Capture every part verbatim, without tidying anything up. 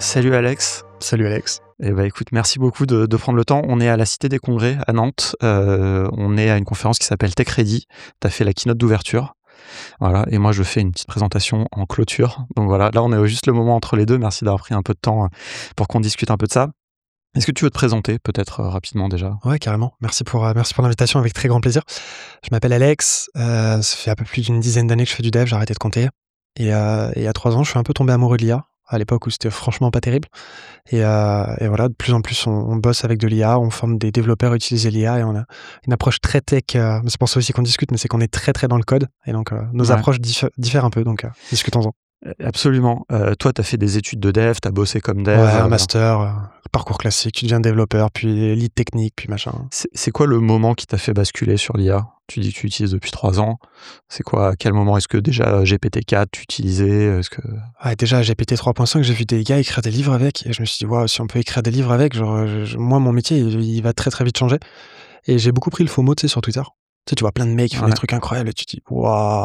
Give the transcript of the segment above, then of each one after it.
Salut Alex. Salut Alex. Eh ben, écoute, merci beaucoup de, de prendre le temps. On est à la Cité des Congrès à Nantes. Euh, on est à une conférence qui s'appelle Tech Ready. Tu as fait la keynote d'ouverture. Voilà. Et moi, je fais une petite présentation en clôture. Donc voilà, là, on est juste le moment entre les deux. Merci d'avoir pris un peu de temps pour qu'on discute un peu de ça. Est-ce que tu veux te présenter peut-être euh, rapidement déjà? Ouais, carrément. Merci pour, euh, merci pour l'invitation, avec très grand plaisir. Je m'appelle Alex. Euh, ça fait un peu plus d'une dizaine d'années que je fais du dev. J'ai arrêté de compter. Et, euh, et il y a trois ans, je suis un peu tombé amoureux de l'I A. À l'époque où c'était franchement pas terrible. Et, euh, et voilà, de plus en plus, on, on bosse avec de l'I A, on forme des développeurs à utiliser l'I A et on a une approche très tech. Euh, c'est pour ça aussi qu'on discute, mais c'est qu'on est très très dans le code. Et donc, euh, nos Ouais. approches diffè- diffèrent un peu. Donc, euh, discutons-en. Absolument. Euh, toi, tu as fait des études de dev, tu as bossé comme dev. Ouais, un euh, master, euh, parcours classique, tu deviens développeur, puis lead technique, puis machin. C'est, c'est quoi le moment qui t'a fait basculer sur l'I A? Tu dis que tu utilises depuis trois ans. C'est quoi? À quel moment? Est-ce que déjà G P T quatre, tu utilisais? Est-ce que... Ouais, déjà, G P T trois point cinq, j'ai vu des gars écrire des livres avec, et je me suis dit, waouh, si on peut écrire des livres avec, genre, je- je- moi, mon métier, il, il va très très vite changer. Et j'ai beaucoup pris le FOMO, tu sais, sur Twitter. Tu sais, tu vois plein de mecs qui font Ouais. des trucs incroyables, et tu te dis, waouh.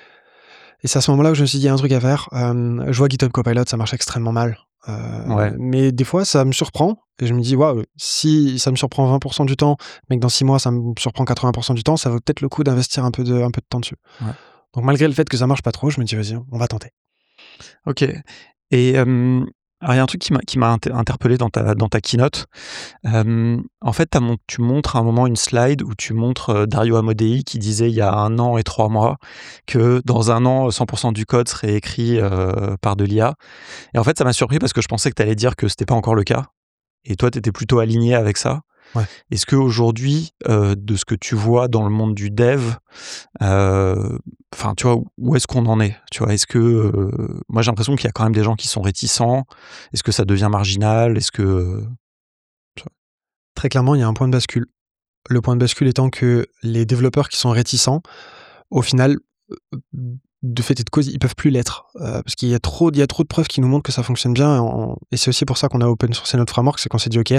Et c'est à ce moment-là où je me suis dit, il y a un truc à faire. Euh, je vois GitHub Copilot, ça marche extrêmement mal. Euh, Ouais. Mais des fois, ça me surprend, et je me dis, waouh, si ça me surprend vingt pour cent du temps, mais que dans six mois, ça me surprend quatre-vingts pour cent du temps, ça vaut peut-être le coup d'investir un peu de, un peu de temps dessus. Ouais. Donc, malgré le fait que ça marche pas trop, je me dis, vas-y, on va tenter. Ok. Et euh, alors, il y a un truc qui m'a, qui m'a inter- interpellé dans ta, dans ta keynote. Euh, en fait, t'as mon- tu montres à un moment une slide où tu montres euh, Dario Amodei qui disait il y a un an et trois mois que dans un an, cent pour cent du code serait écrit euh, par de l'I A. Et en fait, ça m'a surpris parce que je pensais que tu allais dire que c'était pas encore le cas. Et toi, tu étais plutôt aligné avec ça. Ouais. Est-ce qu'aujourd'hui, euh, de ce que tu vois dans le monde du dev, euh, enfin, tu vois, où est-ce qu'on en est? Tu vois, est-ce que euh, moi j'ai l'impression qu'il y a quand même des gens qui sont réticents. Est-ce que ça devient marginal? Est-ce que Très clairement, il y a un point de bascule. Le point de bascule étant que les développeurs qui sont réticents, au final, euh, de fait et de cause, ils peuvent plus l'être. Euh, parce qu'il y a trop, il y a trop de preuves qui nous montrent que ça fonctionne bien. En- et c'est aussi pour ça qu'on a open sourcé notre framework, c'est qu'on s'est dit, OK,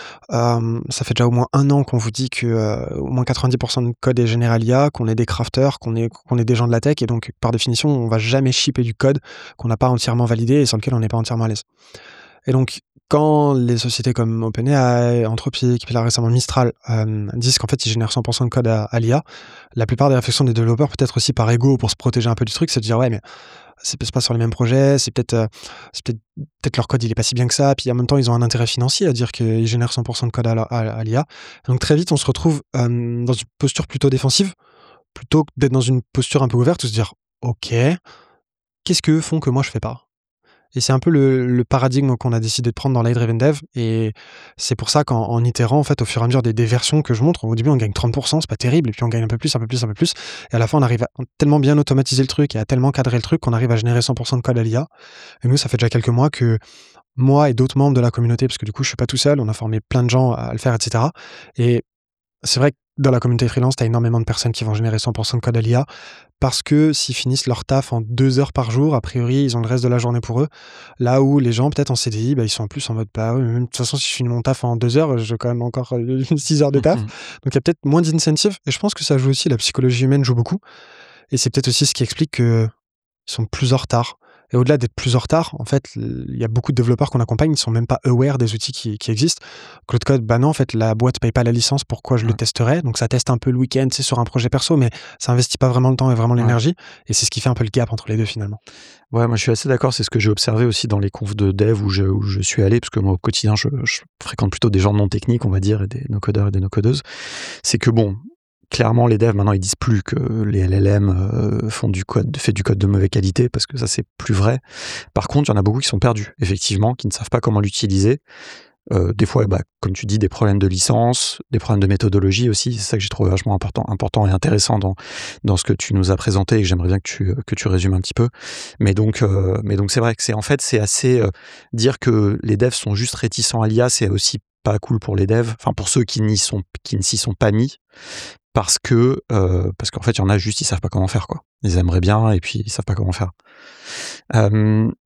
euh, ça fait déjà au moins un an qu'on vous dit que euh, au moins quatre-vingt-dix pour cent de code est général I A, qu'on est des crafters, qu'on est, qu'on est des gens de la tech. Et donc, par définition, on va jamais shipper du code qu'on n'a pas entièrement validé et sur lequel on n'est pas entièrement à l'aise. Et donc, quand les sociétés comme OpenAI, Anthropic, puis là récemment Mistral, euh, disent qu'en fait ils génèrent cent pour cent de code à, à l'I A, la plupart des réflexions des développeurs, peut-être aussi par ego pour se protéger un peu du truc, c'est de dire ouais, mais c'est peut-être pas sur les mêmes projets, c'est peut-être, euh, c'est peut-être, peut-être leur code il est pas si bien que ça, puis en même temps ils ont un intérêt financier à dire qu'ils génèrent cent pour cent de code à, la- à- à l'I A. Donc très vite on se retrouve euh, dans une posture plutôt défensive, plutôt que d'être dans une posture un peu ouverte, où se dire ok, qu'est-ce qu'eux font que moi je fais pas? Et c'est un peu le, le paradigme qu'on a décidé de prendre dans l'A-Driven Dev. Et c'est pour ça qu'en en itérant, en fait, au fur et à mesure des, des versions que je montre, au début, on gagne trente pour cent, c'est pas terrible. Et puis on gagne un peu plus, un peu plus, un peu plus. Et à la fin, on arrive à tellement bien automatiser le truc et à tellement cadrer le truc qu'on arrive à générer cent pour cent de code à l'I A. Et nous, ça fait déjà quelques mois que moi et d'autres membres de la communauté, parce que du coup, je suis pas tout seul, on a formé plein de gens à le faire, et cetera. Et c'est vrai que dans la communauté freelance, tu as énormément de personnes qui vont générer cent pour cent de code à l'I A parce que s'ils finissent leur taf en deux heures par jour, a priori, ils ont le reste de la journée pour eux. Là où les gens, peut-être en C D I, bah, ils sont en plus en mode, bah oui, mais même, de toute façon, si je finis mon taf en deux heures, j'ai quand même encore euh, six heures de taf. Mhm. Donc il y a peut-être moins d'incentive. Et je pense que ça joue aussi, la psychologie humaine joue beaucoup. Et c'est peut-être aussi ce qui explique qu'ils sont plus en retard. Et au-delà d'être plus en retard, en fait, il y a beaucoup de développeurs qu'on accompagne, ils sont même pas aware des outils qui, qui existent. Cloud Code, bah non, en fait, la boîte paye pas la licence, pourquoi je le Ouais. testerais? Donc ça teste un peu le week-end, c'est sur un projet perso, mais ça investit pas vraiment le temps et vraiment Ouais. l'énergie. Et c'est ce qui fait un peu le gap entre les deux finalement. Ouais, moi je suis assez d'accord, c'est ce que j'ai observé aussi dans les confs de dev où je, où je suis allé, parce que moi au quotidien je, je fréquente plutôt des gens non techniques, on va dire, et des no-codeurs et des no-codeuses. C'est que bon, clairement les devs maintenant ils disent plus que les L L M euh, font du code, fait du code de mauvaise qualité, parce que ça c'est plus vrai. Par contre, il y en a beaucoup qui sont perdus, effectivement, qui ne savent pas comment l'utiliser. Euh, des fois, bah, comme tu dis, des problèmes de licence, des problèmes de méthodologie aussi. C'est ça que j'ai trouvé vachement important, important et intéressant dans, dans ce que tu nous as présenté et que j'aimerais bien que tu, que tu résumes un petit peu. Mais donc, euh, mais donc c'est vrai que c'est en fait, c'est assez euh, dire que les devs sont juste réticents à l'I A, c'est aussi pas cool pour les devs, enfin pour ceux qui n'y sont, qui ne s'y sont pas mis, parce que euh, parce qu'en fait, il y en a juste, ils savent pas comment faire quoi. Ils aimeraient bien et puis ils savent pas comment faire. Euh,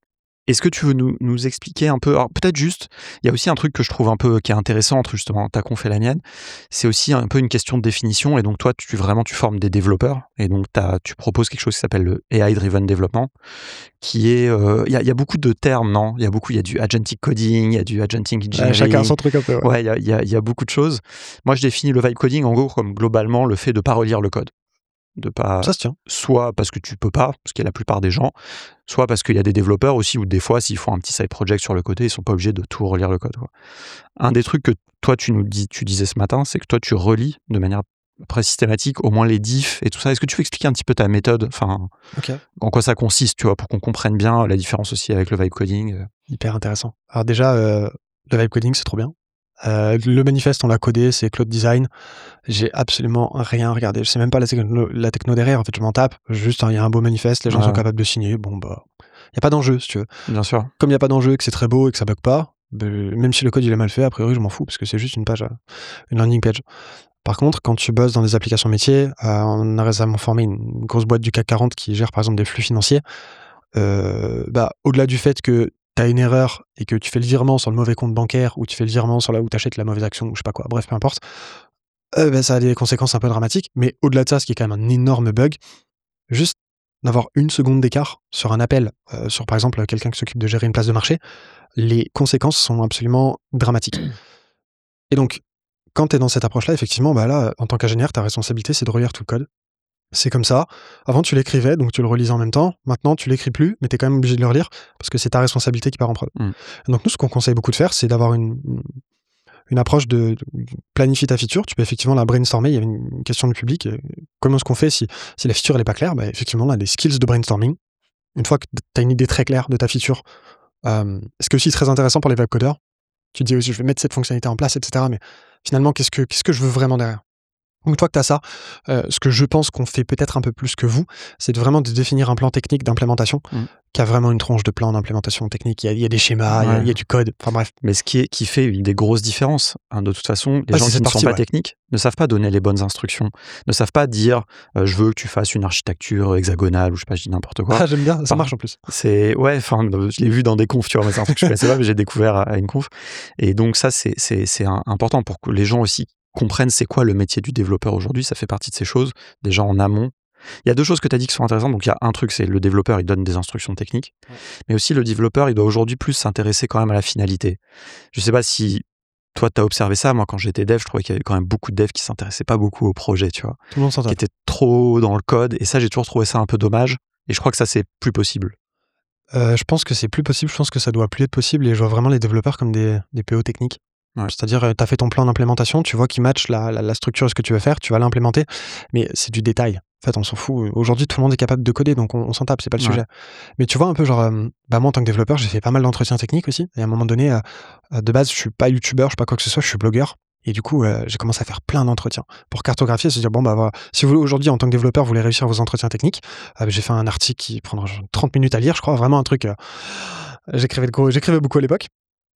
Est-ce que tu veux nous, nous expliquer un peu, alors peut-être juste, il y a aussi un truc que je trouve un peu qui est intéressant entre justement ta conf et la mienne, c'est aussi un peu une question de définition, et donc toi, tu vraiment tu formes des développeurs, et donc t'as, tu proposes quelque chose qui s'appelle le A I Driven Development, qui est, il euh, y, a, y a beaucoup de termes, non? Il y a beaucoup, il y a du agentic coding, il y a du agentic engineering. Ouais, chacun a son truc un peu. Ouais, il ouais, y, a, y, a, y a beaucoup de choses. Moi, je définis le vibe coding en gros comme globalement le fait de pas relire le code. De pas, ça se tient. Soit parce que tu peux pas, ce qui est la plupart des gens, soit parce qu'il y a des développeurs aussi, ou des fois, s'ils font un petit side project sur le côté, ils sont pas obligés de tout relire le code, quoi. Un des trucs que toi, tu nous dis, tu disais ce matin, c'est que toi, tu relis de manière très systématique, au moins les diffs et tout ça. Est-ce que tu peux expliquer un petit peu ta méthode, enfin, okay. en quoi ça consiste, tu vois, pour qu'on comprenne bien la différence aussi avec le vibe coding? Hyper intéressant. Alors déjà, euh, le vibe coding, c'est trop bien. Euh, le manifeste, on l'a codé, c'est Cloud Design. J'ai absolument rien regardé. Je sais même pas la techno, la techno derrière. En fait, je m'en tape. Juste, il hein, y a un beau manifeste, les gens ouais. sont capables de signer. Bon, bah, il n'y a pas d'enjeu, si tu veux. Bien sûr. Comme il n'y a pas d'enjeu, que c'est très beau et que ça bug pas, bah, même si le code il est mal fait, a priori, je m'en fous parce que c'est juste une page, une landing page. Par contre, quand tu bosses dans des applications métiers, euh, on a récemment formé une grosse boîte du C A C quarante qui gère par exemple des flux financiers. Euh, bah, au-delà du fait que t'as une erreur et que tu fais le virement sur le mauvais compte bancaire ou tu fais le virement sur là où t'achètes la mauvaise action ou je sais pas quoi, bref, peu importe, euh, bah, ça a des conséquences un peu dramatiques. Mais au-delà de ça, ce qui est quand même un énorme bug, juste d'avoir une seconde d'écart sur un appel, euh, sur par exemple quelqu'un qui s'occupe de gérer une place de marché, les conséquences sont absolument dramatiques. Et donc, quand t'es dans cette approche-là, effectivement, bah là, en tant qu'ingénieur, ta responsabilité, c'est de relire tout le code. C'est comme ça. Avant, tu l'écrivais, donc tu le relisais en même temps. Maintenant, tu l'écris plus, mais tu es quand même obligé de le relire parce que c'est ta responsabilité qui part en prod. Mm. Donc nous, ce qu'on conseille beaucoup de faire, c'est d'avoir une, une approche de, de planifier ta feature. Tu peux effectivement la brainstormer. Il y a une question du public. Comment est-ce qu'on fait si, si la feature n'est pas claire? Bah, effectivement, on a des skills de brainstorming. Une fois que tu as une idée très claire de ta feature, euh, ce qui est aussi très intéressant pour les web codeurs, tu te dis aussi, je vais mettre cette fonctionnalité en place, et cetera. Mais finalement, qu'est-ce que, qu'est-ce que je veux vraiment derrière? Une fois que tu as ça, euh, ce que je pense qu'on fait peut-être un peu plus que vous, c'est de vraiment de définir un plan technique d'implémentation mmh. qui a vraiment une tronche de plan d'implémentation technique. Il y a, il y a des schémas, ouais. il, y a, il y a du code, enfin bref. Mais ce qui, est, qui fait des grosses différences, hein, de toute façon, les ah, gens qui ne partie, sont pas ouais. techniques ne savent pas donner les bonnes instructions, ne savent pas dire euh, je veux que tu fasses une architecture hexagonale ou je sais pas, je dis n'importe quoi. Ah, j'aime bien, ça enfin, marche en plus. C'est, ouais, enfin, je l'ai vu dans des confs, tu vois, mais c'est un truc que je connaissais pas, mais j'ai découvert à, à une conf. Et donc ça, c'est, c'est, c'est un, important pour que les gens aussi comprennent c'est quoi le métier du développeur aujourd'hui, ça fait partie de ces choses, déjà en amont. Il y a deux choses que tu as dit qui sont intéressantes, donc il y a un truc, c'est le développeur, il donne des instructions techniques, ouais. mais aussi le développeur, il doit aujourd'hui plus s'intéresser quand même à la finalité. Je sais pas si toi, tu as observé ça, moi quand j'étais dev, je trouvais qu'il y avait quand même beaucoup de devs qui s'intéressaient pas beaucoup au projet, tu vois, tout le monde s'en qui étaient trop dans le code, et ça, j'ai toujours trouvé ça un peu dommage, et je crois que ça, c'est plus possible. Euh, je pense que c'est plus possible, je pense que ça doit plus être possible, et je vois vraiment les développeurs comme des, des P O techniques. Ouais. C'est-à-dire, tu as fait ton plan d'implémentation, tu vois qu'il match la, la, la structure de ce que tu veux faire, tu vas l'implémenter, mais c'est du détail. En fait, on s'en fout. Aujourd'hui, tout le monde est capable de coder, donc on, on s'en tape, c'est pas le ouais. sujet. Mais tu vois, un peu genre, euh, bah moi, en tant que développeur, j'ai fait pas mal d'entretiens techniques aussi. Et à un moment donné, euh, de base, je suis pas youtubeur, je suis pas quoi que ce soit, je suis blogueur. Et du coup, euh, j'ai commencé à faire plein d'entretiens pour cartographier, se dire, bon, bah voilà, si vous, aujourd'hui, en tant que développeur, vous voulez réussir vos entretiens techniques, euh, j'ai fait un article qui prendra trente minutes à lire, je crois, vraiment un truc. Euh, j'écrivais, de, j'écrivais beaucoup à l'époque.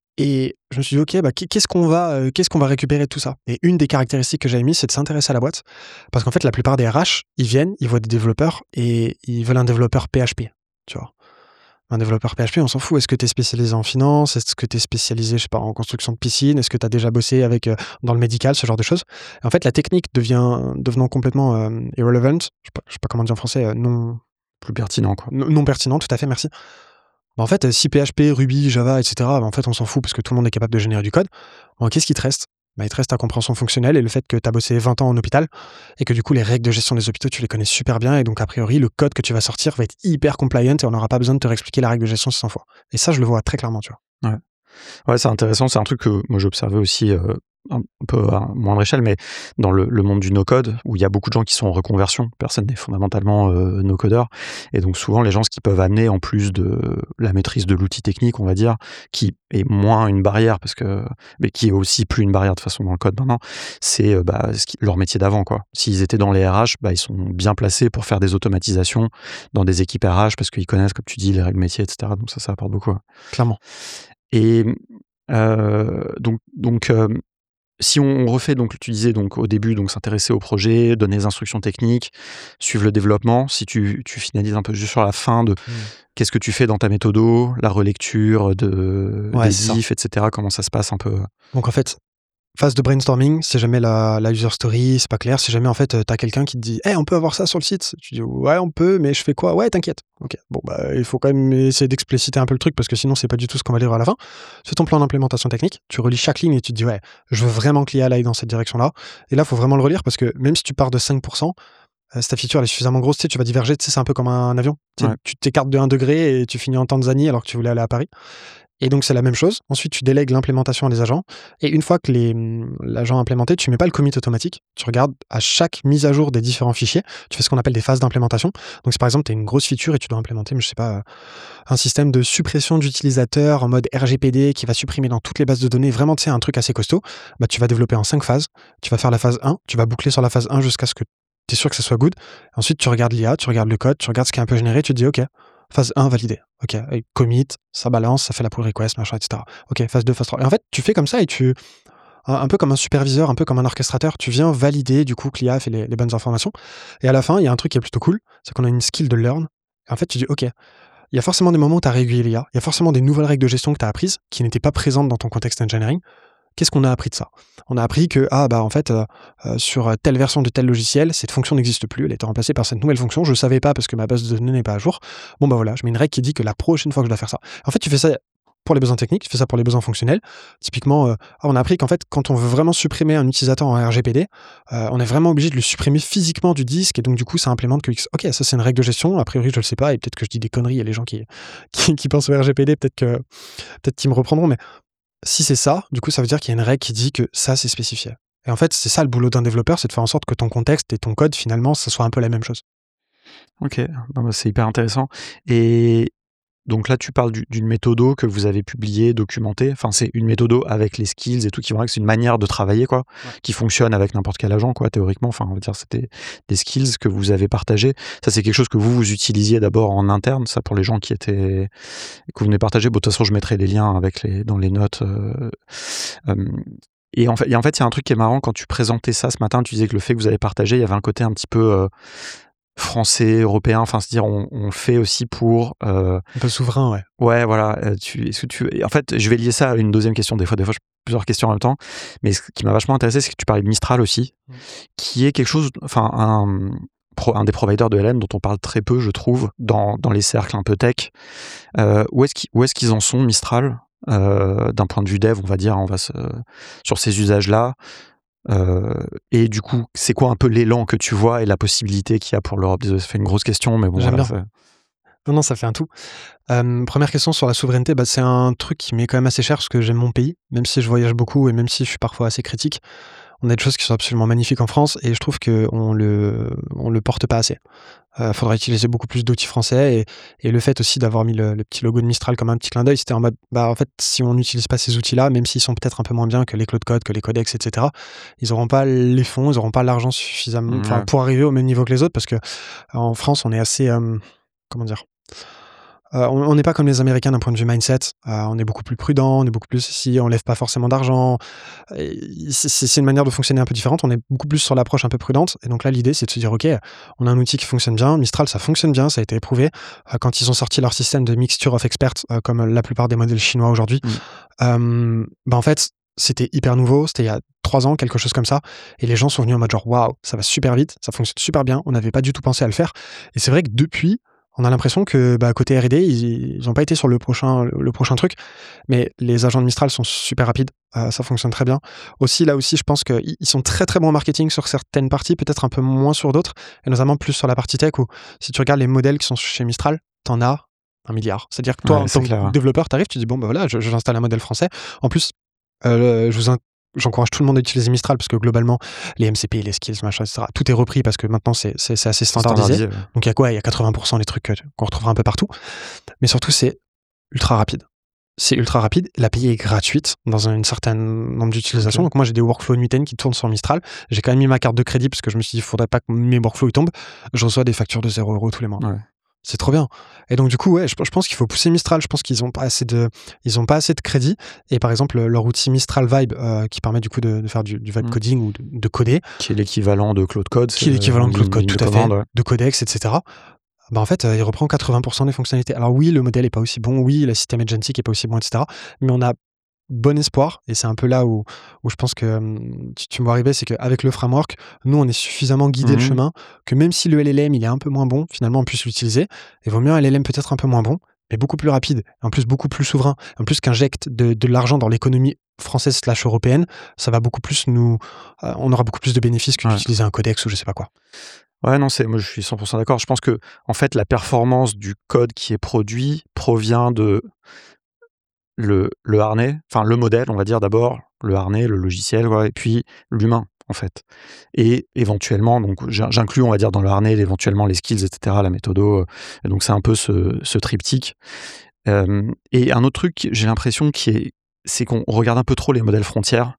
Et je me suis dit, ok, bah, qu'est-ce qu'on va, euh, qu'est-ce qu'on va récupérer de tout ça? Et une des caractéristiques que j'avais mis, c'est de s'intéresser à la boîte. Parce qu'en fait, la plupart des R H, ils viennent, ils voient des développeurs et ils veulent un développeur P H P. Tu vois. Un développeur P H P, on s'en fout. Est-ce que tu es spécialisé en finance? Est-ce que tu es spécialisé, je sais pas, en construction de piscine? Est-ce que tu as déjà bossé avec, euh, dans le médical, ce genre de choses? Et en fait, la technique devient, devenant complètement euh, irrelevant, je sais pas, je sais pas comment dire en français, euh, non. Plus pertinent, quoi. Non, non pertinent, tout à fait, merci. Bah en fait, si P H P, Ruby, Java, et cetera, bah en fait, on s'en fout parce que tout le monde est capable de générer du code. Bon, qu'est-ce qui te reste? Bah, il te reste ta compréhension fonctionnelle et le fait que tu as bossé vingt ans en hôpital et que du coup, les règles de gestion des hôpitaux, tu les connais super bien et donc, a priori, le code que tu vas sortir va être hyper compliant et on n'aura pas besoin de te réexpliquer la règle de gestion cent fois. Et ça, je le vois très clairement, tu vois. Ouais, ouais, c'est intéressant. C'est un truc que moi, j'observais aussi euh, un peu à moindre échelle, mais dans le, le monde du no-code, où il y a beaucoup de gens qui sont en reconversion, personne n'est fondamentalement euh, no-codeur, et donc souvent les gens, ce qu'ils peuvent amener, en plus de la maîtrise de l'outil technique, on va dire, qui est moins une barrière, parce que, mais qui est aussi plus une barrière de façon dans le code maintenant, c'est euh, bah, leur métier d'avant, quoi. S'ils étaient dans les R H, bah, ils sont bien placés pour faire des automatisations dans des équipes R H, parce qu'ils connaissent, comme tu dis, les règles métiers, et cetera. Donc ça, ça apporte beaucoup. Ouais. Clairement. Et euh, donc, donc euh, si on refait, donc tu disais donc au début, donc s'intéresser au projet, donner des instructions techniques, suivre le développement. Si tu, tu finalises un peu juste sur la fin de mmh. qu'est-ce que tu fais dans ta méthodo, la relecture de, ouais, des ifs, et cetera. Comment ça se passe un peu? Donc en fait, phase de brainstorming, si jamais la, la user story, c'est pas clair, si jamais en fait t'as quelqu'un qui te dit hey, on peut avoir ça sur le site, tu dis ouais on peut, mais je fais quoi? Ouais t'inquiète. Ok, bon bah il faut quand même essayer d'expliciter un peu le truc parce que sinon c'est pas du tout ce qu'on va lire à la fin. C'est ton plan d'implémentation technique, tu relis chaque ligne et tu te dis ouais je veux vraiment que l'I A aille dans cette direction là, et là faut vraiment le relire parce que même si tu pars de cinq pour cent, euh, si ta feature elle est suffisamment grosse, tu sais, tu vas diverger, tu sais, c'est un peu comme un avion, ouais. Tu t'écartes de un degré et tu finis en Tanzanie alors que tu voulais aller à Paris. Et donc, c'est la même chose. Ensuite, tu délègues l'implémentation à des agents. Et une fois que les, l'agent implémenté, tu mets pas le commit automatique. Tu regardes à chaque mise à jour des différents fichiers. Tu fais ce qu'on appelle des phases d'implémentation. Donc, si par exemple, tu as une grosse feature et tu dois implémenter, je sais pas, un système de suppression d'utilisateurs en mode R G P D qui va supprimer dans toutes les bases de données, vraiment, tu sais, un truc assez costaud, bah, tu vas développer en cinq phases. Tu vas faire la phase un. Tu vas boucler sur la phase un jusqu'à ce que tu es sûr que ça soit good. Ensuite, tu regardes l'I A, tu regardes le code, tu regardes ce qui est un peu généré, tu te dis, OK, phase un, validé. OK, commit, ça balance, ça fait la pull request, machin, et cetera. OK, phase deux, phase trois. Et en fait, tu fais comme ça et tu... Un peu comme un superviseur, un peu comme un orchestrateur, tu viens valider du coup que l'I A fait les, les bonnes informations. Et à la fin, il y a un truc qui est plutôt cool, c'est qu'on a une skill de learn. Et en fait, tu dis, OK, il y a forcément des moments où tu as régulier l'I A, il y a forcément des nouvelles règles de gestion que tu as apprises qui n'étaient pas présentes dans ton contexte engineering. Qu'est-ce qu'on a appris de ça? On a appris que, ah, bah, en fait, euh, euh, sur telle version de tel logiciel, cette fonction n'existe plus, elle a été remplacée par cette nouvelle fonction, je ne savais pas parce que ma base de données n'est pas à jour. Bon, bah voilà, je mets une règle qui dit que la prochaine fois que je dois faire ça. En fait, tu fais ça pour les besoins techniques, tu fais ça pour les besoins fonctionnels. Typiquement, euh, on a appris qu'en fait, quand on veut vraiment supprimer un utilisateur en R G P D, euh, on est vraiment obligé de le supprimer physiquement du disque, et donc du coup, ça implémente que, ok, ça c'est une règle de gestion, a priori, je le sais pas, et peut-être que je dis des conneries, et les gens qui, qui, qui pensent au R G P D, peut-être que, peut-être qu'ils me reprendront, mais si c'est ça, du coup, ça veut dire qu'il y a une règle qui dit que ça, c'est spécifié. Et en fait, c'est ça le boulot d'un développeur, c'est de faire en sorte que ton contexte et ton code, finalement, ça soit un peu la même chose. Ok, c'est hyper intéressant. Et donc là, tu parles du, d'une méthodo que vous avez publiée, documentée. Enfin, c'est une méthodo avec les skills et tout qui vont avec. C'est une manière de travailler, quoi, ouais. qui fonctionne avec n'importe quel agent, quoi, théoriquement. Enfin, on va dire, c'était des skills que vous avez partagés. Ça, c'est quelque chose que vous, vous utilisiez d'abord en interne. Ça, pour les gens qui étaient, que vous venez partager. Bon, de toute façon, je mettrai les liens avec les, dans les notes. Euh, euh, et en fait, et en fait, il y a un truc qui est marrant quand tu présentais ça ce matin. Tu disais que le fait que vous avez partagé, il y avait un côté un petit peu euh, français, européen, enfin, c'est-à-dire on, on fait aussi pour... Euh, un peu souverain, ouais. Ouais, voilà. Euh, tu, est-ce que tu... En fait, je vais lier ça à une deuxième question. Des fois, des fois, je pose plusieurs questions en même temps. Mais ce qui m'a vachement intéressé, c'est que tu parlais de Mistral aussi, mmh. qui est quelque chose... Enfin, un, un des providers de L M dont on parle très peu, je trouve, dans, dans les cercles un peu tech. Euh, où, est-ce qu'ils, où est-ce qu'ils en sont, Mistral, euh, d'un point de vue dev, on va dire, on va se, sur ces usages-là. Euh, et du coup, c'est quoi un peu l'élan que tu vois et la possibilité qu'il y a pour l'Europe? Désolé, ça fait une grosse question, mais bon, J'aime voilà. Bien. Non, non, ça fait un tout. Euh, première question sur la souveraineté, bah, c'est un truc qui m'est quand même assez cher parce que j'aime mon pays, même si je voyage beaucoup et même si je suis parfois assez critique. On a des choses qui sont absolument magnifiques en France et je trouve qu'on le, on le porte pas assez. Il euh, faudrait utiliser beaucoup plus d'outils français et, et le fait aussi d'avoir mis le, le petit logo de Mistral comme un petit clin d'œil, c'était en mode, bah en fait, si on n'utilise pas ces outils-là, même s'ils sont peut-être un peu moins bien que les Cloud Code, que les codex, et cetera, ils n'auront pas les fonds, ils n'auront pas l'argent suffisamment mmh, ouais. pour arriver au même niveau que les autres parce que en France, on est assez, euh, comment dire, Euh, on n'est pas comme les Américains d'un point de vue mindset. Euh, on est beaucoup plus prudent, on est beaucoup plus si on lève pas forcément d'argent. C'est, c'est une manière de fonctionner un peu différente. On est beaucoup plus sur l'approche un peu prudente. Et donc là, l'idée, c'est de se dire, ok, on a un outil qui fonctionne bien. Mistral, ça fonctionne bien, ça a été éprouvé. Euh, quand ils ont sorti leur système de mixture of experts, euh, comme la plupart des modèles chinois aujourd'hui, mmh. euh, bah en fait, c'était hyper nouveau. C'était il y a trois ans, quelque chose comme ça. Et les gens sont venus en mode genre, waouh, ça va super vite, ça fonctionne super bien. On n'avait pas du tout pensé à le faire. Et c'est vrai que depuis, on a l'impression que bah, côté R et D, ils n'ont pas été sur le prochain, le, le prochain truc, mais les agents de Mistral sont super rapides, euh, ça fonctionne très bien. Aussi, là aussi, je pense qu'ils sont très très bons en marketing sur certaines parties, peut-être un peu moins sur d'autres, et notamment plus sur la partie tech où si tu regardes les modèles qui sont chez Mistral, t'en as un milliard. C'est-à-dire que toi, ouais, en tant que développeur, t'arrives, tu dis bon, bah voilà, je, j'installe un modèle français. En plus, euh, je vous in- J'encourage tout le monde à utiliser Mistral parce que globalement, les M C P, les skills, machin, et cetera, tout est repris parce que maintenant, c'est, c'est, c'est assez standardisé. standardisé ouais. Donc, il y a quoi? Il y a quatre-vingts pour cent des trucs qu'on retrouvera un peu partout. Mais surtout, c'est ultra rapide. C'est ultra rapide. L'A P I est gratuite dans un certain nombre d'utilisations. Okay. Donc, moi, j'ai des workflows Nutanix qui tournent sur Mistral. J'ai quand même mis ma carte de crédit parce que je me suis dit, il ne faudrait pas que mes workflows ils tombent. Je reçois des factures de zéro euros tous les mois. Ouais. C'est trop bien. Et donc, du coup, ouais, je, je pense qu'il faut pousser Mistral. Je pense qu'ils n'ont pas assez de, ils ont pas assez de crédit. Et par exemple, leur outil Mistral Vibe, euh, qui permet du coup de, de faire du, du vibe Mm. coding ou de, de coder, Qui est l'équivalent de Claude Code. qui est l'équivalent de Claude Code, tout à fait, ouais. de Codex, et cetera. Bah en fait, euh, il reprend quatre-vingts pour cent des fonctionnalités. Alors oui, le modèle est pas aussi bon, oui, le système agentic est pas aussi bon, et cetera. Mais on a bon espoir, et c'est un peu là où, où je pense que hum, tu, tu me vois arriver, c'est qu'avec le framework, nous, on est suffisamment guidé Mhm. le chemin que même si le L L M, il est un peu moins bon, finalement, on puisse l'utiliser. Il vaut mieux un L L M peut-être un peu moins bon, mais beaucoup plus rapide, en plus beaucoup plus souverain, en plus qu'injecte de, de l'argent dans l'économie française slash européenne, ça va beaucoup plus nous... euh, on aura beaucoup plus de bénéfices que Ouais. d'utiliser un codex ou je sais pas quoi. Ouais, non, c'est, moi je suis cent pour cent d'accord. Je pense que, en fait, la performance du code qui est produit provient de le, le harnais, enfin le modèle, on va dire d'abord, le harnais, le logiciel, ouais, et puis l'humain, en fait. Et éventuellement, donc j'in- j'inclus, on va dire, dans le harnais, éventuellement les skills, et cetera, la méthodo. euh, et donc c'est un peu ce, ce triptyque. Euh, et un autre truc, j'ai l'impression, qui est, c'est qu'on regarde un peu trop les modèles frontières.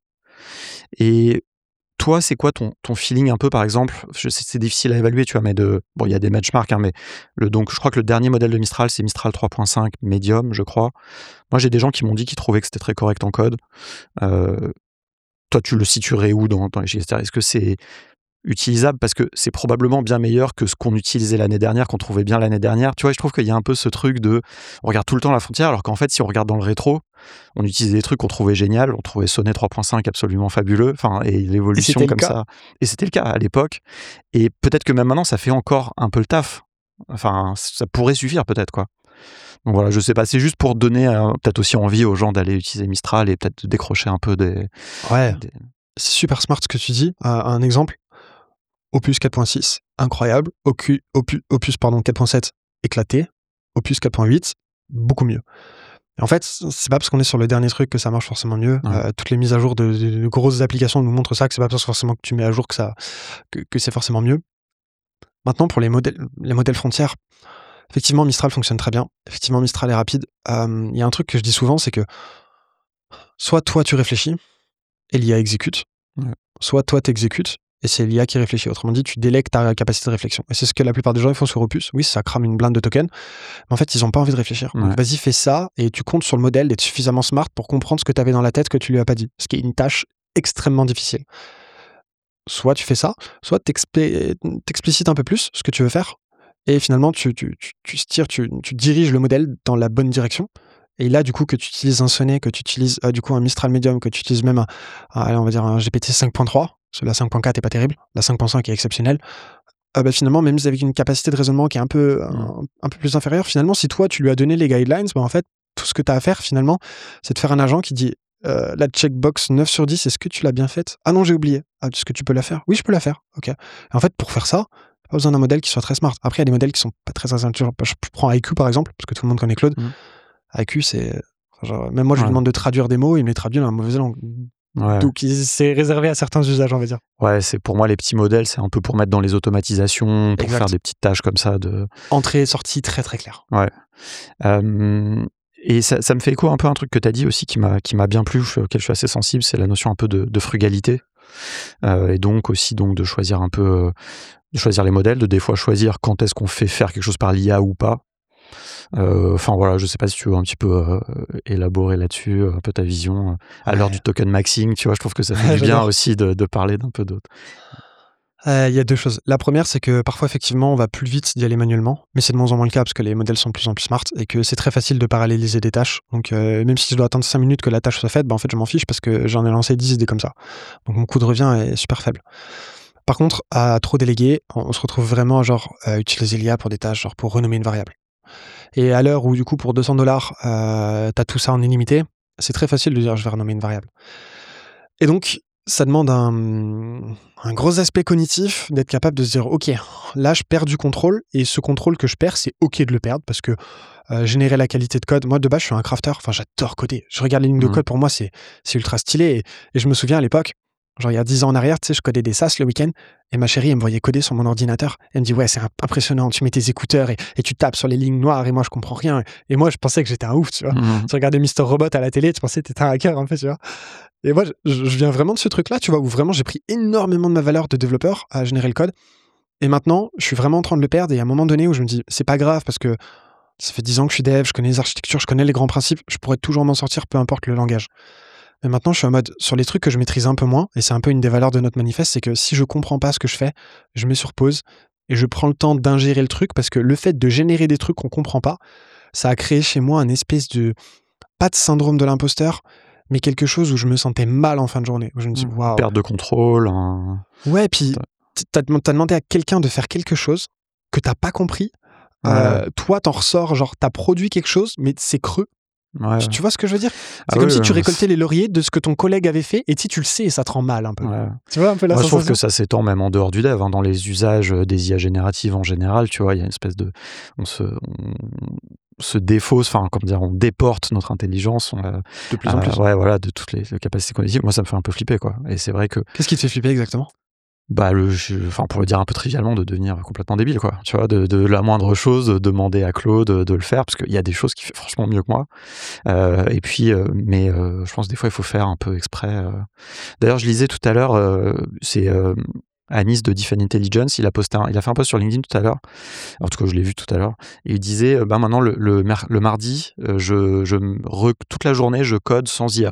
Et toi, c'est quoi ton, ton feeling un peu, par exemple, je sais que c'est difficile à évaluer, tu vois, mais de, bon, il y a des benchmarks, hein, mais le, donc je crois que le dernier modèle de Mistral, c'est Mistral trois point cinq Medium, je crois. Moi, j'ai des gens qui m'ont dit qu'ils trouvaient que c'était très correct en code. Euh, toi, tu le situerais où dans, dans les G S T R? Est-ce que c'est utilisable? Parce que c'est probablement bien meilleur que ce qu'on utilisait l'année dernière, qu'on trouvait bien l'année dernière. Tu vois, je trouve qu'il y a un peu ce truc de, on regarde tout le temps la frontière, alors qu'en fait, si on regarde dans le rétro, on utilisait des trucs qu'on trouvait génial, on trouvait Sonnet trois point cinq absolument fabuleux, enfin, et l'évolution Et comme ça. Et c'était le cas à l'époque. Et peut-être que même maintenant, ça fait encore un peu le taf. Enfin, ça pourrait suffire peut-être, quoi. Donc voilà, je sais pas, c'est juste pour donner euh, peut-être aussi envie aux gens d'aller utiliser Mistral et peut-être de décrocher un peu des... Ouais, des... c'est super smart ce que tu dis. Euh, un exemple, Opus quatre point six, incroyable. Ocu, Opus, Opus pardon, quatre point sept, éclaté. Opus quatre point huit, beaucoup mieux. Et en fait, c'est pas parce qu'on est sur le dernier truc que ça marche forcément mieux. Ouais. Euh, toutes les mises à jour de, de, de grosses applications nous montrent ça, que c'est pas parce forcément que tu mets à jour que, ça, que, que c'est forcément mieux. Maintenant, pour les modèles, les modèles frontières, effectivement, Mistral fonctionne très bien. Effectivement, Mistral est rapide. Il euh, y a un truc que je dis souvent, c'est que soit toi, tu réfléchis et l'I A exécute, Ouais. soit toi, t'exécutes et c'est l'I A qui réfléchit. Autrement dit, tu délègues ta capacité de réflexion. Et c'est ce que la plupart des gens ils font sur Opus. Oui, ça crame une blinde de tokens, mais en fait, ils n'ont pas envie de réfléchir. Ouais. Donc, vas-y, fais ça et tu comptes sur le modèle d'être suffisamment smart pour comprendre ce que tu avais dans la tête que tu lui as pas dit. Ce qui est une tâche extrêmement difficile. Soit tu fais ça, soit t'expli- t'explicites un peu plus ce que tu veux faire et finalement, tu, tu, tu, tu stires, tu, tu diriges le modèle dans la bonne direction. Et là, du coup, que tu utilises un Sonnet, que tu utilises euh, du coup un Mistral Medium, que tu utilises même un, un- allez, on va dire un G P T cinq point trois, parce que la cinq point quatre est pas terrible, la cinq point cinq est exceptionnelle. Ah bah finalement, même avec une capacité de raisonnement qui est un peu, Mm. un, un peu plus inférieure, finalement, si toi, tu lui as donné les guidelines, bah en fait, tout ce que tu as à faire, finalement, c'est de faire un agent qui dit euh, la checkbox neuf sur dix, est-ce que tu l'as bien faite? Ah non, j'ai oublié. Ah, est-ce que tu peux la faire? Oui, je peux la faire. Ok. Et en fait, pour faire ça, pas besoin d'un modèle qui soit très smart. Après, il y a des modèles qui sont pas très intelligents. Je prends I Q, par exemple, parce que tout le monde connaît Claude. Mm. I Q, c'est... Genre, même moi, je Ouais. lui demande de traduire des mots, il me les traduit dans la mauvaise langue. Ouais. Donc, il- c'est réservé à certains usages, on va dire. Ouais, c'est pour moi les petits modèles, c'est un peu pour mettre dans les automatisations, pour Exact. faire des petites tâches comme ça de Entrée et sortie très très clair. ouais. Euh, et ça, ça me fait écho un peu à un truc que tu as dit aussi qui m'a qui m'a bien plu, auquel je suis assez sensible, c'est la notion un peu de, de frugalité. Euh, et donc aussi donc de choisir un peu euh, de choisir les modèles, de des fois choisir quand est-ce qu'on fait faire quelque chose par l'I A ou pas. Enfin euh, voilà, je sais pas si tu veux un petit peu euh, élaborer là-dessus, un peu ta vision à ouais. l'heure du token maxing, tu vois, je trouve que ça fait du bien aussi de, de parler d'un peu d'autre. Il euh, y a deux choses. La première, c'est que parfois, effectivement, on va plus vite d'y aller manuellement, mais c'est de moins en moins le cas parce que les modèles sont de plus en plus smart et que c'est très facile de paralléliser des tâches. Donc, euh, même si je dois attendre cinq minutes que la tâche soit faite, bah, en fait, je m'en fiche parce que j'en ai lancé dix idées comme ça. Donc, mon coût de revient est super faible. Par contre, à trop déléguer, on se retrouve vraiment à genre euh, utiliser l'I A pour des tâches, genre pour renommer une variable. Et à l'heure où, du coup, pour deux cents dollars, euh, t'as tout ça en illimité, c'est très facile de dire je vais renommer une variable. Et donc, ça demande un, un gros aspect cognitif d'être capable de se dire ok, là je perds du contrôle et ce contrôle que je perds, c'est ok de le perdre parce que euh, générer la qualité de code, moi de base je suis un crafter, enfin j'adore coder, je regarde les lignes mmh. de code, pour moi c'est, c'est ultra stylé et, et je me souviens à l'époque, genre il y a dix ans en arrière, tu sais, je codais des S A S le week-end et ma chérie elle me voyait coder sur mon ordinateur, elle me dit ouais c'est impressionnant, tu mets tes écouteurs et, et tu tapes sur les lignes noires et moi je comprends rien et moi je pensais que j'étais un ouf, tu vois, mmh. tu regardais Mister Robot à la télé, tu pensais que t'étais un hacker en fait, tu vois. Et moi, je, je viens vraiment de ce truc-là, tu vois, où vraiment j'ai pris énormément de ma valeur de développeur à générer le code. Et maintenant, je suis vraiment en train de le perdre. Et à un moment donné où je me dis, c'est pas grave parce que ça fait dix ans que je suis dev, je connais les architectures, je connais les grands principes, je pourrais toujours m'en sortir, peu importe le langage. Mais maintenant, je suis en mode, sur les trucs que je maîtrise un peu moins, et c'est un peu une des valeurs de notre manifeste, c'est que si je comprends pas ce que je fais, je mets sur pause et je prends le temps d'ingérer le truc, parce que le fait de générer des trucs qu'on comprend pas, ça a créé chez moi un espèce de, pas de syndrome de l'imposteur, mais quelque chose où je me sentais mal en fin de journée, où je me dis, waouh. Perte de contrôle. Un... Ouais, puis t'as, t'as demandé à quelqu'un de faire quelque chose que t'as pas compris. Ouais. Euh, toi, t'en ressors, genre, t'as produit quelque chose, mais c'est creux. Ouais. Tu vois ce que je veux dire? C'est Ah comme oui, si tu ouais, récoltais les lauriers de ce que ton collègue avait fait, et si tu le sais, et ça te rend mal un peu. Ouais. Tu vois un peu la Moi, je sensation? trouve que ça s'étend même en dehors du dev, hein, dans les usages des I A génératives en général. Tu vois, il y a une espèce de, on se, on se défausse, enfin, comment dire, on déporte notre intelligence. On a, de plus en euh, plus. Ouais, voilà, de toutes les capacités cognitives. Moi, ça me fait un peu flipper, quoi. Et c'est vrai que. Qu'est-ce qui te fait flipper exactement? Bah, le, je, enfin, pour le dire un peu trivialement, de devenir complètement débile, quoi. Tu vois, de, de la moindre chose, de demander à Claude de le faire, parce qu'il y a des choses qu'il fait franchement mieux que moi. Euh, et puis, euh, mais euh, je pense que des fois, il faut faire un peu exprès. Euh. D'ailleurs, je lisais tout à l'heure, euh, c'est euh, Anis de Diffin Intelligence, il a posté, un, il a fait un post sur LinkedIn tout à l'heure. En tout cas, je l'ai vu tout à l'heure. Et il disait, euh, bah maintenant le, le, le mardi, euh, je, je re, toute la journée, je code sans I A.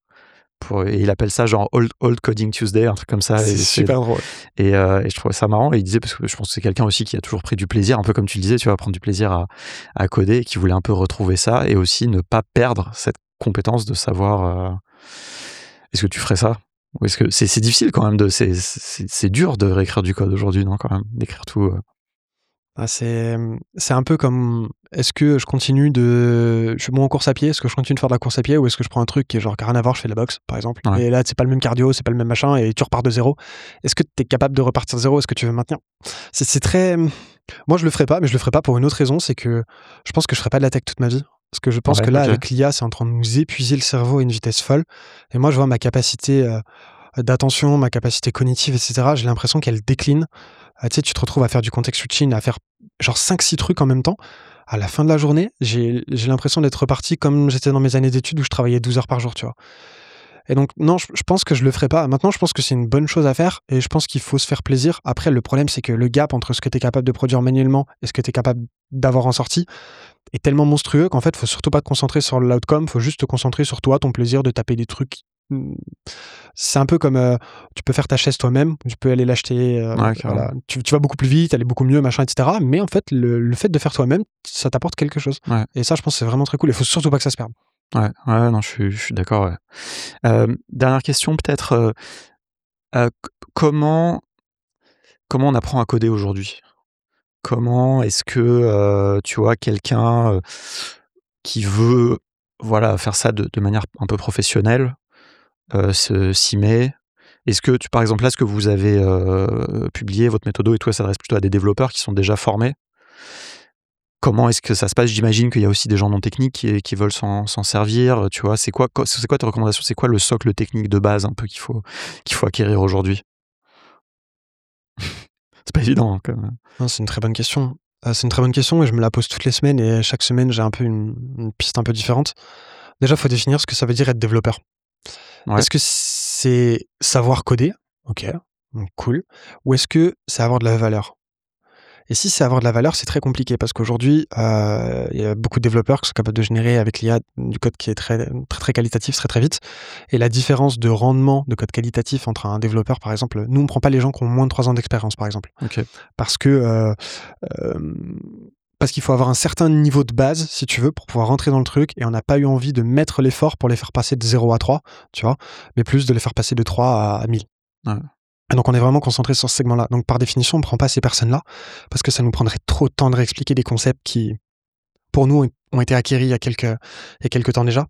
Pour, et il appelle ça genre Old, Old Coding Tuesday, un truc comme ça. C'est et super c'est, drôle. Et, euh, et je trouvais ça marrant. Et il disait, parce que je pense que c'est quelqu'un aussi qui a toujours pris du plaisir, un peu comme tu le disais, tu vas prendre du plaisir à, à coder, et qui voulait un peu retrouver ça, et aussi ne pas perdre cette compétence de savoir euh, est-ce que tu ferais ça? Ou est-ce que c'est, c'est difficile quand même, de, c'est, c'est, c'est dur de réécrire du code aujourd'hui, non, quand même, d'écrire tout. Euh. Ah, c'est, c'est un peu comme, est-ce que je continue de... Je suis bon en course à pied, est-ce que je continue de faire de la course à pied, ou est-ce que je prends un truc qui est genre qui a rien à voir, je fais de la boxe, par exemple, Ouais. et là, c'est pas le même cardio, c'est pas le même machin, et tu repars de zéro. Est-ce que tu es capable de repartir de zéro? Est-ce que tu veux maintenir? C'est, c'est très... Moi, je le ferai pas, mais je le ferai pas pour une autre raison, c'est que je pense que je ferai pas de la tech toute ma vie. Parce que je pense Ouais, que là, ok. avec l'I A, c'est en train de nous épuiser le cerveau à une vitesse folle. Et moi, je vois ma capacité euh, d'attention, ma capacité cognitive, et cetera. J'ai l'impression qu'elle décline. Ah, tu sais, tu te retrouves à faire du context switching, à faire genre cinq six trucs en même temps. À la fin de la journée, j'ai, j'ai l'impression d'être reparti comme j'étais dans mes années d'études où je travaillais douze heures par jour, tu vois. Et donc, non, je, je pense que je le ferai pas. Maintenant, je pense que c'est une bonne chose à faire et je pense qu'il faut se faire plaisir. Après, le problème, c'est que le gap entre ce que tu es capable de produire manuellement et ce que tu es capable d'avoir en sortie est tellement monstrueux qu'en fait, faut surtout pas te concentrer sur l'outcome, faut juste te concentrer sur toi, ton plaisir de taper des trucs. C'est un peu comme euh, tu peux faire ta chaise toi-même, tu peux aller l'acheter, euh, Ouais, voilà. tu, tu vas beaucoup plus vite, elle est beaucoup mieux, machin, et cetera. Mais en fait, le, le fait de faire toi-même, ça t'apporte quelque chose. Ouais. Et ça, je pense que c'est vraiment très cool. Il faut surtout pas que ça se perde. Ouais, ouais, non, je suis, je suis d'accord. Ouais. Euh, dernière question, peut-être. Euh, euh, comment, comment on apprend à coder aujourd'hui? Comment est-ce que euh, tu vois quelqu'un euh, qui veut, voilà, faire ça de, de manière un peu professionnelle, euh, se, s'y met? Est-ce que, tu, par exemple, là, ce que vous avez euh, publié, votre méthodo et tout, ça s'adresse plutôt à des développeurs qui sont déjà formés? Comment est-ce que ça se passe? J'imagine qu'il y a aussi des gens non techniques qui, qui veulent s'en, s'en servir. Tu vois, c'est quoi, c'est quoi tes recommandations? C'est quoi le socle technique de base un peu qu'il faut, qu'il faut acquérir aujourd'hui? C'est pas évident, hein, quand même. Non, c'est une très bonne question. Euh, c'est une très bonne question et je me la pose toutes les semaines et chaque semaine, j'ai un peu une, une piste un peu différente. Déjà, il faut définir ce que ça veut dire être développeur. Ouais. Est-ce que c'est savoir coder? Ok, donc cool. Ou est-ce que c'est avoir de la valeur? Et si c'est avoir de la valeur, c'est très compliqué parce qu'aujourd'hui, euh, il y a beaucoup de développeurs qui sont capables de générer avec l'I A du code qui est très, très, très qualitatif, très, très vite. Et la différence de rendement de code qualitatif entre un développeur, par exemple, nous, on ne prend pas les gens qui ont moins de trois ans d'expérience, par exemple. Ok. Parce que... Euh, euh, parce qu'il faut avoir un certain niveau de base, si tu veux, pour pouvoir rentrer dans le truc, et on n'a pas eu envie de mettre l'effort pour les faire passer de zéro à trois, tu vois, mais plus de les faire passer de trois à mille. Ouais. Et donc on est vraiment concentré sur ce segment-là. Donc par définition, on ne prend pas ces personnes-là, parce que ça nous prendrait trop de temps de réexpliquer des concepts qui, pour nous, ont été acquis il y a quelques, il y a quelques temps déjà.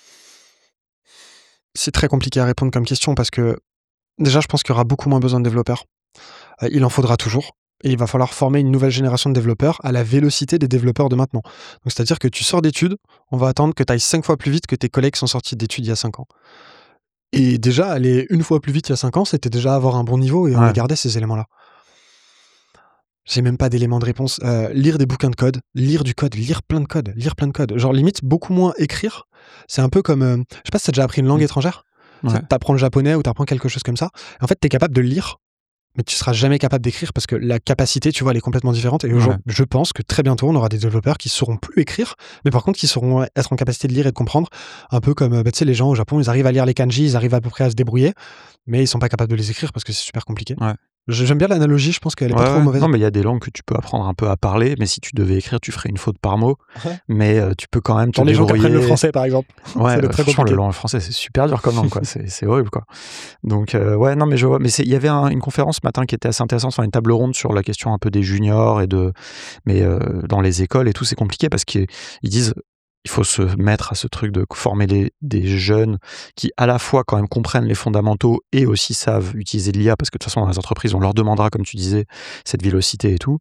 C'est très compliqué à répondre comme question, parce que déjà, je pense qu'il y aura beaucoup moins besoin de développeurs. Euh, il en faudra toujours. Et il va falloir former une nouvelle génération de développeurs à la vélocité des développeurs de maintenant. Donc, c'est-à-dire que tu sors d'études, on va attendre que tu ailles cinq fois plus vite que tes collègues qui sont sortis d'études il y a cinq ans. Et déjà, aller une fois plus vite il y a cinq ans, c'était déjà avoir un bon niveau et on Ouais. regardait ces éléments-là. J'ai même pas d'éléments de réponse. Euh, lire des bouquins de code, lire du code, lire plein de code, lire plein de code. Genre limite, beaucoup moins écrire. C'est un peu comme... Euh, je sais pas si t'as déjà appris une langue Mmh. étrangère. Ouais. T'apprends le japonais ou t'apprends quelque chose comme ça. En fait, t'es capable de le lire mais tu seras jamais capable d'écrire parce que la capacité, tu vois, elle est complètement différente. Et aujourd'hui, Ouais. je pense que très bientôt, on aura des développeurs qui sauront plus écrire, mais par contre, qui sauront être en capacité de lire et de comprendre. Un peu comme, bah, tu sais, les gens au Japon, ils arrivent à lire les kanji, ils arrivent à peu près à se débrouiller, mais ils sont pas capables de les écrire parce que c'est super compliqué. Ouais. J'aime bien l'analogie, je pense qu'elle est Ouais, pas trop ouais. mauvaise. Non, mais il y a des langues que tu peux apprendre un peu à parler, mais si tu devais écrire, tu ferais une faute par mot. Ouais. Mais euh, tu peux quand même te Genre les gens qui débrouiller. apprennent le français, par exemple. Ouais, Ça doit être euh, très franchement, le compliqué. langue français, c'est super dur comme langue, quoi. c'est, c'est horrible, quoi. Donc, euh, ouais, non, mais je vois. Mais c'est- il y avait un- une conférence ce matin qui était assez intéressante, enfin, une table ronde sur la question un peu des juniors et de. Mais euh, dans les écoles et tout, c'est compliqué parce qu'ils ils disent. Il faut se mettre à ce truc de former les, des jeunes qui à la fois quand même comprennent les fondamentaux et aussi savent utiliser de l'I A parce que de toute façon dans les entreprises on leur demandera comme tu disais cette vélocité et tout.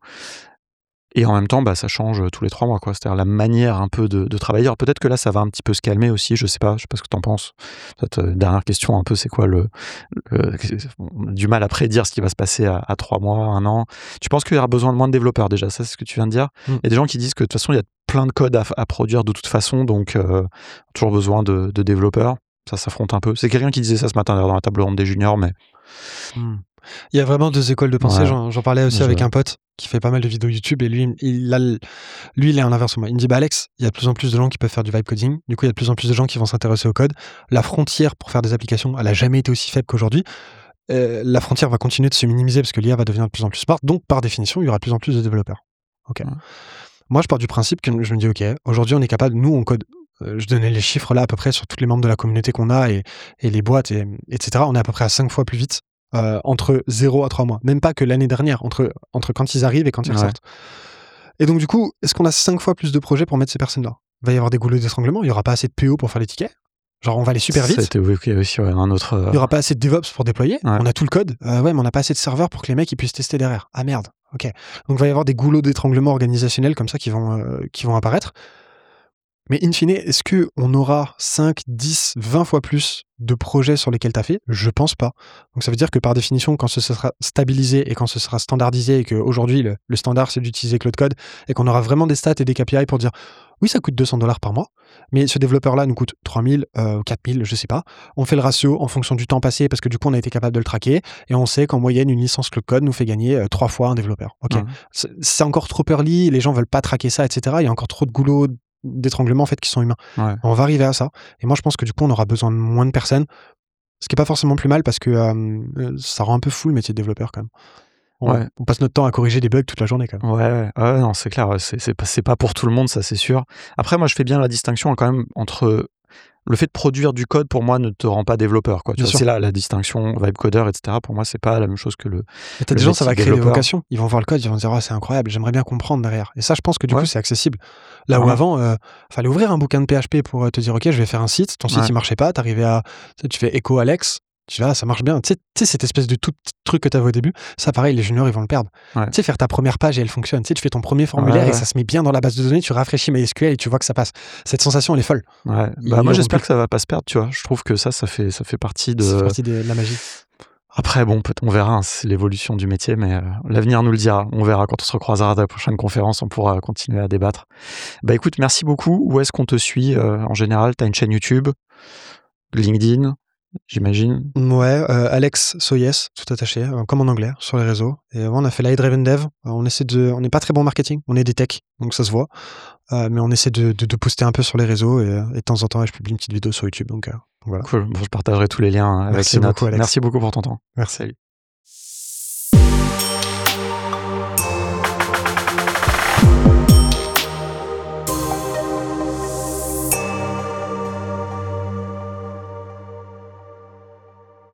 Et en même temps, bah, ça change tous les trois mois, quoi. C'est-à-dire la manière un peu de, de travailler. Alors peut-être que là, ça va un petit peu se calmer aussi. Je sais pas, je sais pas ce que t'en penses. Peut-être, euh, dernière question, un peu, c'est quoi le, le- on a du mal à prédire ce qui va se passer à, à trois mois, un an. Tu penses qu'il y aura besoin de moins de développeurs déjà? Ça, c'est ce que tu viens de dire. Mm. Il y a des gens qui disent que de toute façon, il y a plein de codes à, à produire de toute façon, donc euh, toujours besoin de, de développeurs. Ça s'affronte un peu. C'est quelqu'un qui disait ça ce matin d'ailleurs dans la table ronde des juniors, mais Hmm. Il y a vraiment deux écoles de pensée. Ouais. J'en, j'en parlais aussi Je- avec un pote qui fait pas mal de vidéos YouTube et lui, il, a le- lui, il est à l'inverse de moi. Il me dit, bah Alex, il y a de plus en plus de gens qui peuvent faire du vibe coding. Du coup, il y a de plus en plus de gens qui vont s'intéresser au code. La frontière pour faire des applications, elle a jamais été aussi faible qu'aujourd'hui. Euh, la frontière va continuer de se minimiser parce que l'I A va devenir de plus en plus smart. Donc, par définition, il y aura de plus en plus de développeurs. Ok. Ouais. Moi, je pars du principe que je me dis, ok, aujourd'hui, on est capable, nous, on code. euh, Je donnais les chiffres là à peu près sur tous les membres de la communauté qu'on a et, et les boîtes, et, etc. On est à peu près à cinq fois plus vite euh, entre zéro à trois mois. Même pas que l'année dernière, entre, entre quand ils arrivent et quand ils Ouais. ressortent. Et donc, du coup, est-ce qu'on a cinq fois plus de projets pour mettre ces personnes-là? Il va y avoir des goulots d'étranglement, il n'y aura pas assez de P O pour faire les tickets. Genre, on va aller super Ça a vite. été évoqué aussi, ouais, un autre. euh, Il n'y aura pas assez de DevOps pour déployer. Ouais. On a tout le code. Euh, ouais, mais on n'a pas assez de serveurs pour que les mecs ils puissent tester derrière. Ah merde. Ok. Donc, il va y avoir des goulots d'étranglement organisationnels comme ça qui vont, euh, qui vont apparaître. Mais in fine, est-ce qu'on aura cinq, dix, vingt fois plus de projets sur lesquels tu as fait? Je pense pas. Donc ça veut dire que par définition, quand ce sera stabilisé et quand ce sera standardisé et qu'aujourd'hui le, le standard c'est d'utiliser Cloud Code et qu'on aura vraiment des stats et des K P I pour dire oui, ça coûte deux cents dollars par mois, mais ce développeur-là nous coûte trois mille, euh, quatre mille, je sais pas. On fait le ratio en fonction du temps passé parce que du coup on a été capable de le traquer et on sait qu'en moyenne une licence Cloud Code nous fait gagner euh, trois fois un développeur. Ok, Ouais. c'est, c'est encore trop early, les gens veulent pas traquer ça, et cetera. Il y a encore trop de goulot d'étranglement en fait qui sont humains. Ouais. On va arriver à ça. Et moi je pense que du coup on aura besoin de moins de personnes, ce qui est pas forcément plus mal parce que euh, ça rend un peu fou le métier de développeur quand même. On, Ouais. on passe notre temps à corriger des bugs toute la journée quand même. Ouais, ouais, ouais, non, c'est clair, ouais, c'est, c'est, pas, c'est pas pour tout le monde, ça c'est sûr. Après, moi je fais bien la distinction quand même entre le fait de produire du code, pour moi, ne te rend pas développeur, quoi. Tu Bien vois, sûr. c'est là la distinction vibe codeur, et cetera. Pour moi, c'est pas la même chose que le. Et t'as le des gens, ça va métier créer des développeur. vocations. Ils vont voir le code, ils vont se dire, oh, c'est incroyable, j'aimerais bien comprendre derrière. Et ça, je pense que du Ouais. coup, c'est accessible. Là où Ouais. avant, euh, fallait ouvrir un bouquin de P H P pour euh, te dire, ok, je vais faire un site. Ton site, Ouais. il marchait pas. T'arrivais à, tu sais, tu fais Echo Alex. Tu vois, ça marche bien. Tu sais, tu sais, cette espèce de tout petit truc que tu avais au début, ça, pareil, les juniors, ils vont le perdre. Ouais. Tu sais, faire ta première page et elle fonctionne. Tu sais, tu fais ton premier formulaire Ouais, et ouais. ça se met bien dans la base de données, tu rafraîchis MySQL et tu vois que ça passe. Cette sensation, elle est folle. Ouais. Ils Bah, moi, l'auront j'espère plus. que ça va pas se perdre, tu vois. Je trouve que ça, ça fait, ça fait partie de. Ça fait partie de la magie. Après, bon, peut- on verra, hein, c'est l'évolution du métier, mais euh, l'avenir nous le dira. On verra quand on se recroisera à la prochaine conférence, on pourra continuer à débattre. Bah écoute, merci beaucoup. Où est-ce qu'on te suit euh, en général? T'as une chaîne YouTube, LinkedIn, j'imagine. Ouais, euh, Alex Soyes, tout attaché, euh, comme en anglais, sur les réseaux. Et ouais, on a fait l'I Driven Dev. Euh, on essaie de, on n'est pas très bon en marketing, on est des techs, donc ça se voit. Euh, mais on essaie de, de, de poster un peu sur les réseaux et, et de temps en temps, je publie une petite vidéo sur YouTube. Donc, euh, donc voilà. Cool. Bon, je partagerai tous les liens avec Merci les notes. beaucoup, Alex. Merci beaucoup pour ton temps. Merci. Salut.